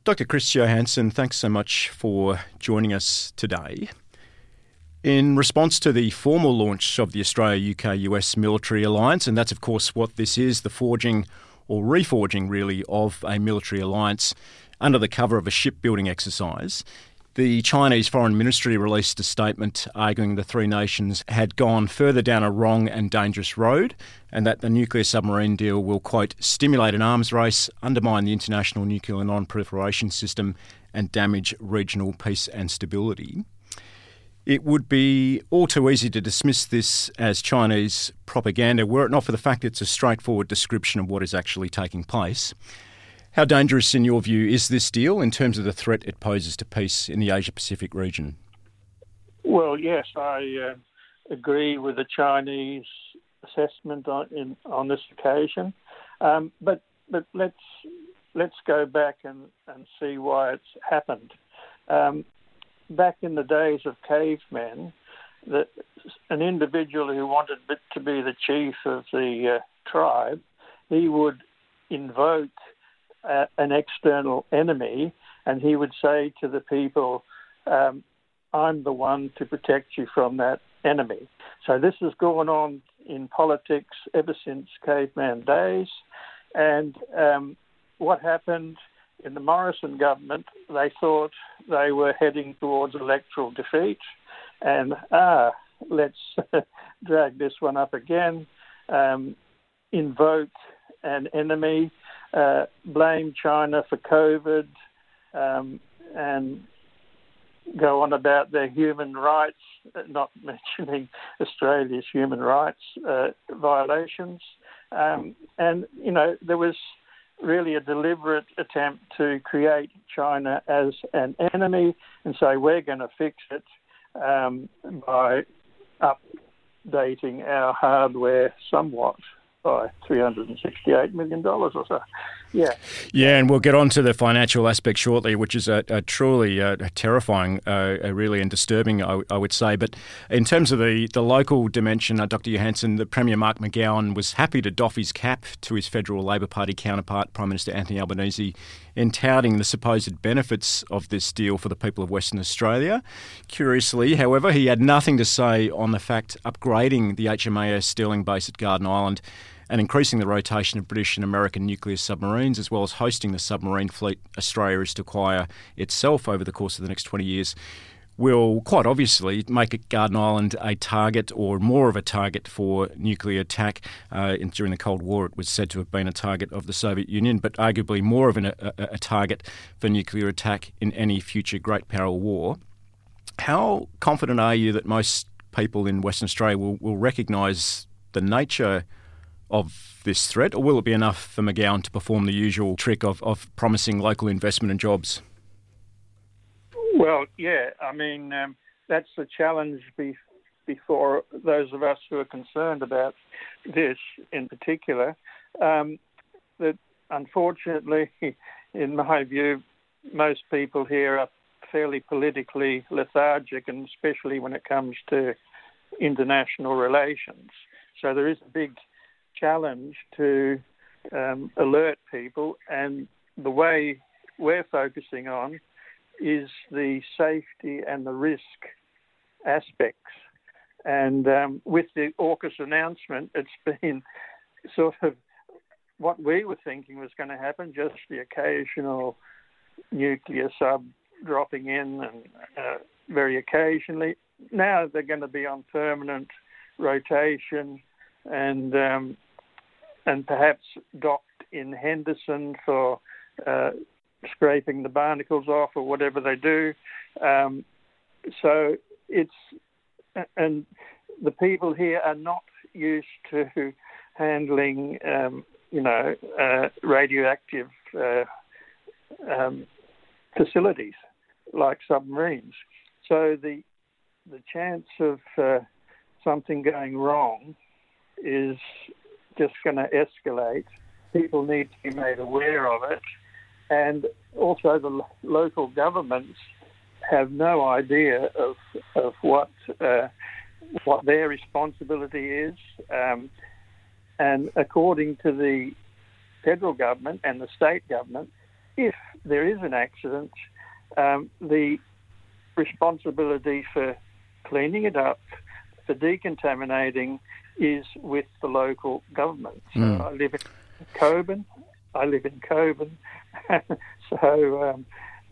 Dr. Chris Johansson, thanks so much for joining us today. In response to the formal launch of the Australia-UK-US military alliance, and that's of course what this is, the forging or reforging really of a military alliance under the cover of a shipbuilding exercise, the Chinese Foreign Ministry released a statement arguing the three nations had gone further down a wrong and dangerous road and that the nuclear submarine deal will, quote, stimulate an arms race, undermine the international nuclear non-proliferation system and damage regional peace and stability. It would be all too easy to dismiss this as Chinese propaganda were it not for the fact it's a straightforward description of what is actually taking place. How dangerous, in your view, is this deal in terms of the threat it poses to peace in the Asia-Pacific region? Well, yes, I agree with the Chinese assessment on this occasion. But let's go back and see why it's happened. Back in the days of cavemen, an individual who wanted to be the chief of the tribe, he would invoke an external enemy, and he would say to the people, I'm the one to protect you from that enemy. So this has gone on in politics ever since caveman days. And what happened in the Morrison government, they thought they were heading towards electoral defeat, and let's drag this one up again, invoke an enemy, blame China for COVID, and go on about their human rights, not mentioning Australia's human rights violations. And, there was really a deliberate attempt to create China as an enemy and say we're going to fix it by updating our hardware somewhat by $368 million or so. Yeah, and we'll get on to the financial aspect shortly, which is a truly terrifying, really, and disturbing, I would say. But in terms of the local dimension, Dr. Johansson, the Premier Mark McGowan was happy to doff his cap to his federal Labor Party counterpart, Prime Minister Anthony Albanese, in touting the supposed benefits of this deal for the people of Western Australia. Curiously, however, he had nothing to say on the fact upgrading the HMAS Stirling base at Garden Island and increasing the rotation of British and American nuclear submarines, as well as hosting the submarine fleet Australia is to acquire itself over the course of the next 20 years, will quite obviously make Garden Island a target, or more of a target, for nuclear attack. During the Cold War, it was said to have been a target of the Soviet Union, but arguably more of a target for nuclear attack in any future great power war. How confident are you that most people in Western Australia will recognise the nature of this threat, or will it be enough for McGowan to perform the usual trick of promising local investment and jobs? Well, yeah, that's the challenge before those of us who are concerned about this in particular, that unfortunately, in my view, most people here are fairly politically lethargic, and especially when it comes to international relations. So there is a big challenge to alert people, and the way we're focusing on is the safety and the risk aspects. And with the AUKUS announcement, it's been sort of what we were thinking was going to happen, just the occasional nuclear sub dropping in, and very occasionally. Now they're going to be on permanent rotation, and perhaps docked in Henderson for scraping the barnacles off or whatever they do. So and the people here are not used to handling, radioactive facilities like submarines. So the chance of something going wrong is just going to escalate. People need to be made aware of it, and also the local governments have no idea of what their responsibility is. And according to the federal government and the state government, if there is an accident, the responsibility for cleaning it up, for decontaminating, is with the local government. So I live in Cockburn. So,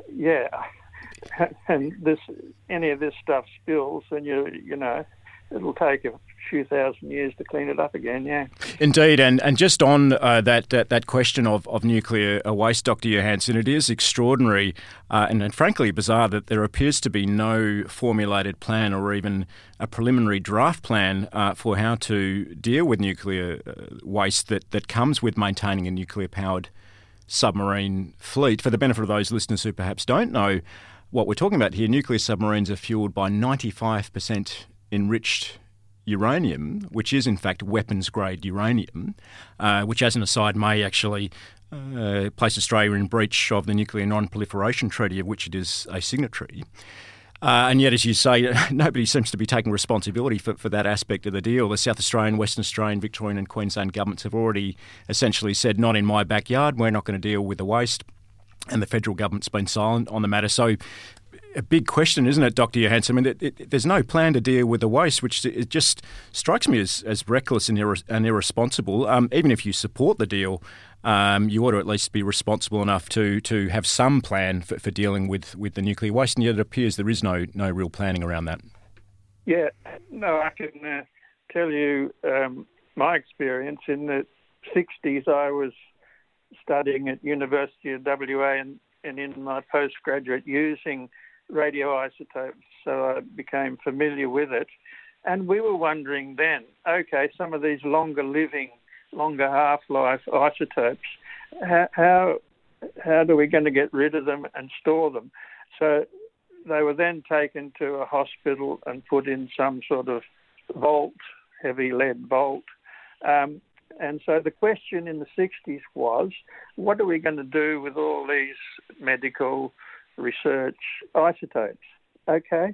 and any of this stuff spills, and you know, it'll take a few thousand years to clean it up again, yeah. Indeed, and just on that question of nuclear waste, Dr. Johansen, it is extraordinary and frankly bizarre that there appears to be no formulated plan or even a preliminary draft plan for how to deal with nuclear waste that comes with maintaining a nuclear-powered submarine fleet. For the benefit of those listeners who perhaps don't know what we're talking about here, nuclear submarines are fuelled by 95% enriched uranium, which is in fact weapons-grade uranium, which as an aside may actually place Australia in breach of the Nuclear Non-Proliferation Treaty, of which it is a signatory. And yet, as you say, nobody seems to be taking responsibility for that aspect of the deal. The South Australian, Western Australian, Victorian and Queensland governments have already essentially said, not in my backyard, we're not going to deal with the waste. And the federal government's been silent on the matter. So a big question, isn't it, Dr. Johansen? I mean, there's no plan to deal with the waste, which it just strikes me as reckless and irresponsible. Even if you support the deal, you ought to at least be responsible enough to have some plan for dealing with the nuclear waste, and yet it appears there is no real planning around that. Yeah, no, I can tell you my experience. In the 60s, I was studying at University of WA and in my postgraduate using radioisotopes, so I became familiar with it. And we were wondering then, okay, some of these longer half-life isotopes, how are we going to get rid of them and store them? So they were then taken to a hospital and put in some sort of vault, heavy lead vault. And so the question in the 60s was, what are we going to do with all these medical research isotopes? Okay,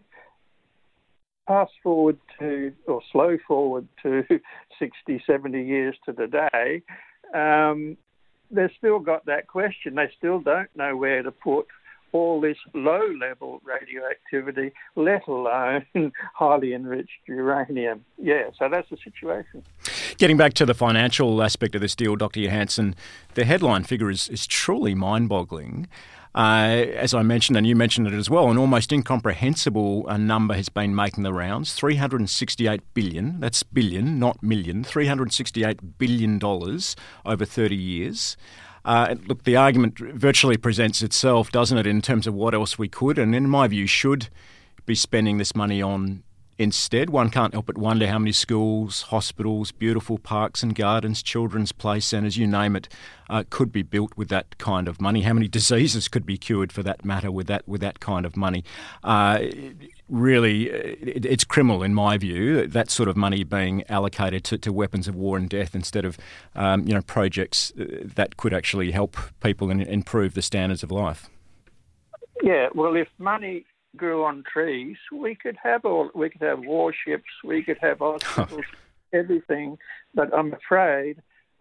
slow forward to 60, 70 years to today, they've still got that question. They still don't know where to put all this low-level radioactivity, let alone highly enriched uranium. Yeah, so that's the situation. Getting back to the financial aspect of this deal, Dr. Johansen, the headline figure is truly mind-boggling. As I mentioned, and you mentioned it as well, an almost incomprehensible number has been making the rounds, $368 billion, that's billion, not million, $368 billion over 30 years. Look, the argument virtually presents itself, doesn't it, in terms of what else we could and, in my view, should be spending this money on instead. One can't help but wonder how many schools, hospitals, beautiful parks and gardens, children's play centres, you name it, could be built with that kind of money. How many diseases could be cured, for that matter, with that kind of money? Really, it's criminal, in my view, that sort of money being allocated to weapons of war and death instead of projects that could actually help people and improve the standards of life. Yeah, well, if money grew on trees, we could have warships, we could have hospitals, everything. But I'm afraid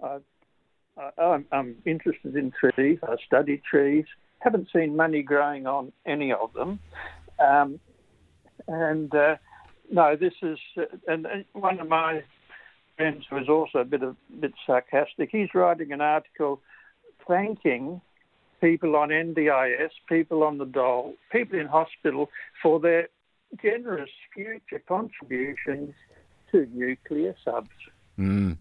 I'm interested in trees. I study trees. Haven't seen money growing on any of them. No, this is and one of my friends who is also a bit sarcastic. He's writing an article thanking people on NDIS, people on the dole, people in hospital for their generous future contributions to nuclear subs. Mm.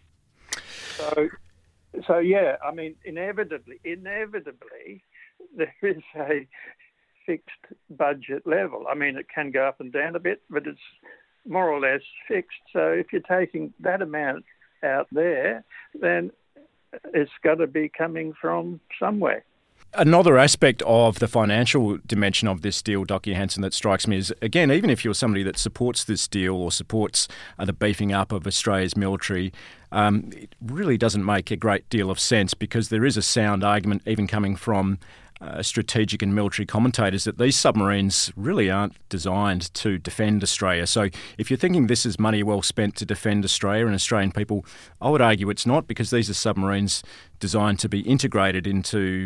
So yeah, I mean, inevitably, there is a fixed budget level. I mean, it can go up and down a bit, but it's more or less fixed. So if you're taking that amount out there, then it's got to be coming from somewhere. Another aspect of the financial dimension of this deal, Dr. Johansen, that strikes me is, again, even if you're somebody that supports this deal or supports the beefing up of Australia's military, it really doesn't make a great deal of sense, because there is a sound argument, even coming from strategic and military commentators, that these submarines really aren't designed to defend Australia. So if you're thinking this is money well spent to defend Australia and Australian people, I would argue it's not, because these are submarines designed to be integrated into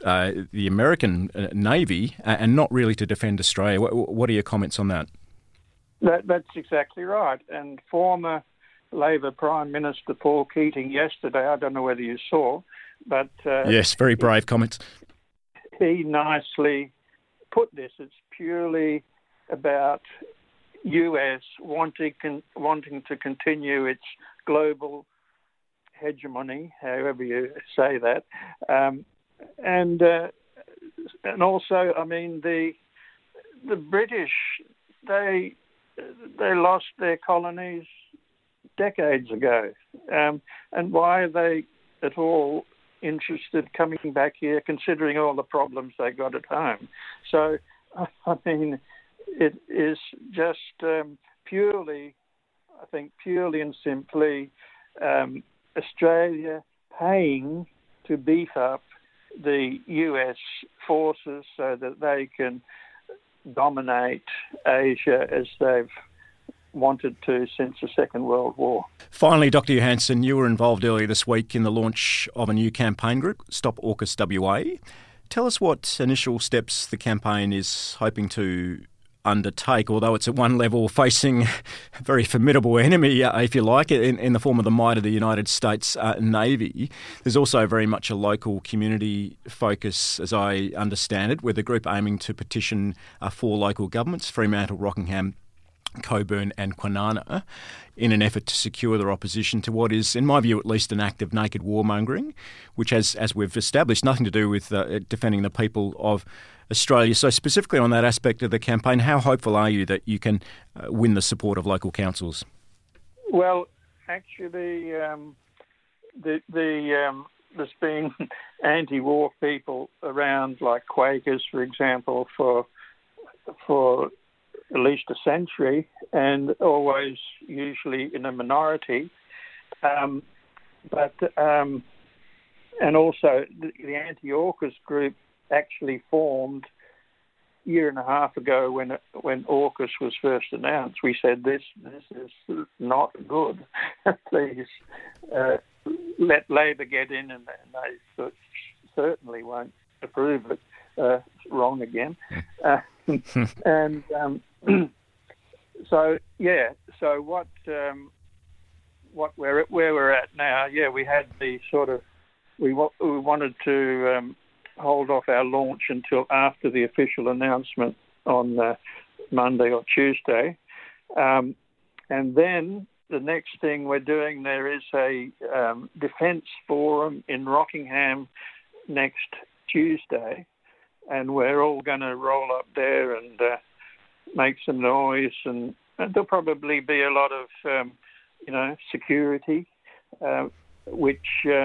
the American Navy and not really to defend Australia. What are your comments on that? That's exactly right. And former Labor Prime Minister Paul Keating yesterday, I don't know whether you saw, but... yes, very brave comments. He nicely put this. It's purely about US wanting to continue its global hegemony, however you say that. And also, I mean, the British, they lost their colonies decades ago. And why are they at all interested coming back here, considering all the problems they got at home? So, I mean, it is just purely and simply Australia paying to beef up the US forces so that they can dominate Asia as they've wanted to since the Second World War. Finally, Dr. Johansson, you were involved earlier this week in the launch of a new campaign group, Stop AUKUS WA. Tell us what initial steps the campaign is hoping to undertake, although it's at one level facing a very formidable enemy, if you like, in the form of the might of the United States Navy. There's also very much a local community focus, as I understand it, with the group aiming to petition 4 local governments, Fremantle, Rockingham, Coburn and Kwinana, in an effort to secure their opposition to what is, in my view at least, an act of naked warmongering, which has, as we've established, nothing to do with defending the people of Australia. So specifically on that aspect of the campaign, how hopeful are you that you can win the support of local councils? Well, actually, there's been anti-war people around, like Quakers, for example, for at least a century, and always usually in a minority. And also the anti-AUKUS group actually formed a year and a half ago when AUKUS was first announced. We said this is not good. Please let Labor get in, and they certainly won't approve it. Wrong again. And so where we're at now, we had the sort of we wanted to hold off our launch until after the official announcement on Monday or Tuesday, and then the next thing we're doing, there is a defence forum in Rockingham next Tuesday, and we're all going to roll up there and make some noise, and there'll probably be a lot of, security, which,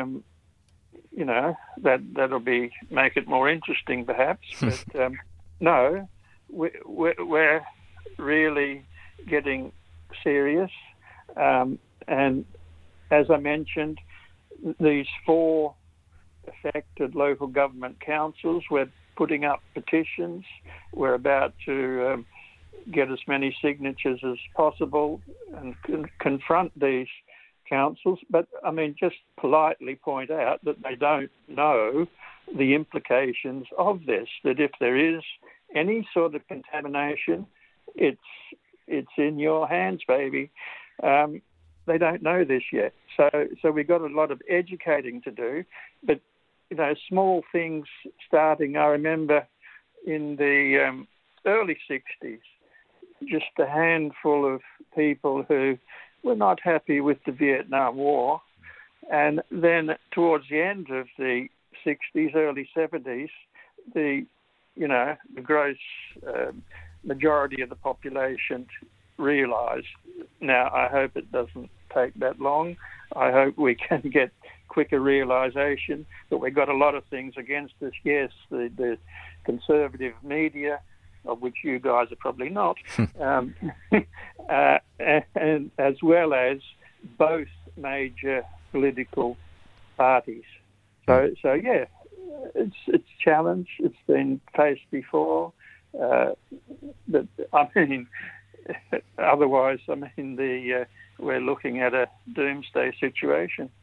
that'll make it more interesting, perhaps. But no, we're really getting serious, and as I mentioned, these 4 affected local government councils, we're putting up petitions. We're about to get as many signatures as possible and confront these councils. But, I mean, just politely point out that they don't know the implications of this, that if there is any sort of contamination, it's in your hands, baby. They don't know this yet. So we've got a lot of educating to do, but small things starting. I remember in the early 60s, just a handful of people who were not happy with the Vietnam War. And then towards the end of the 60s, early 70s, the gross majority of the population realised. Now, I hope it doesn't take that long. I hope we can get quicker realisation, but we've got a lot of things against us. Yes, the conservative media, of which you guys are probably not, and as well as both major political parties. So yeah, it's a challenge. It's been faced before, but I mean, otherwise, we're looking at a doomsday situation.